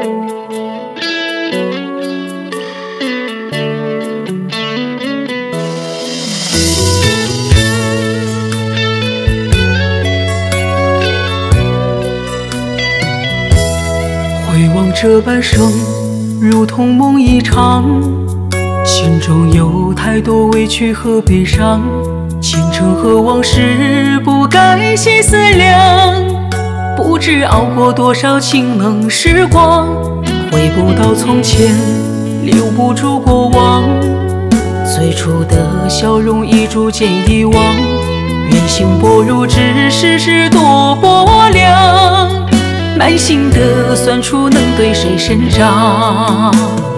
回望这半生，如同梦一场，心中有太多委屈和悲伤，前尘和往事不该细思量，不知熬过多少清冷时光，回不到从前，留不住过往，最初的笑容已逐渐遗忘，人心薄如纸，世事多薄凉，满心的酸楚能对谁伸张？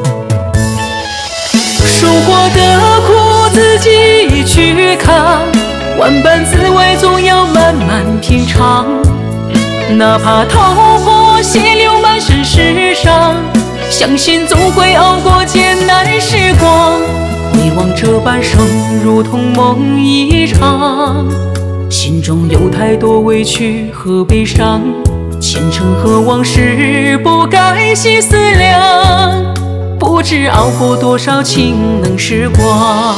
受过的苦自己去扛，万般滋味总要慢慢品尝，哪怕头破血流满身是伤，相信总会熬过艰难时光。回望这半生，如同梦一场，心中有太多委屈和悲伤，前尘和往事不该细思量，不知熬过多少清冷时光。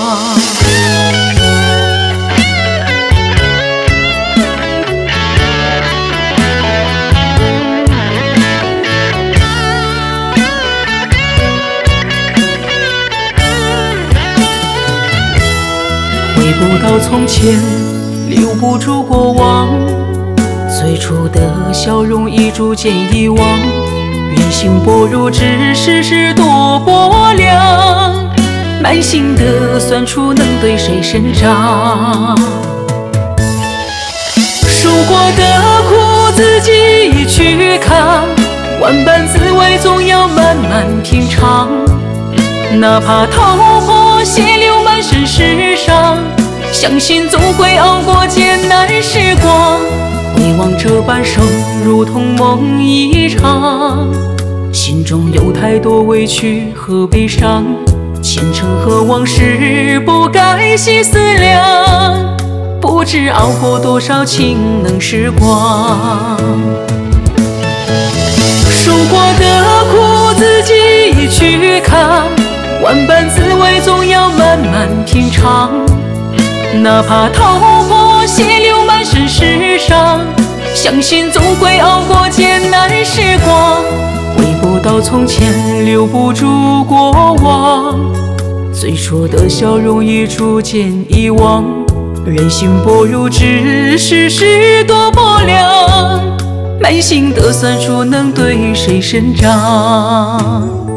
回不到从前，留不住过往，最初的笑容已逐渐遗忘，人心薄如纸，世事多薄凉，满心的酸楚能对谁伸张？受过的苦自己去扛，万般滋味总要慢慢品尝，哪怕头破血流满身是伤，相信总会熬过艰难时光。回望这半生，如同梦一场，心中有太多委屈和悲伤，前尘和往事不该细思量，不知熬过多少清冷时光。受过的苦自己去扛，万般滋味总要慢慢品尝，哪怕头破血流满身是伤，相信总会熬过艰难时光。回不到从前，留不住过往，最初的笑容已逐渐遗忘，人心薄如纸，世事多薄凉，满心的酸楚能对谁伸张？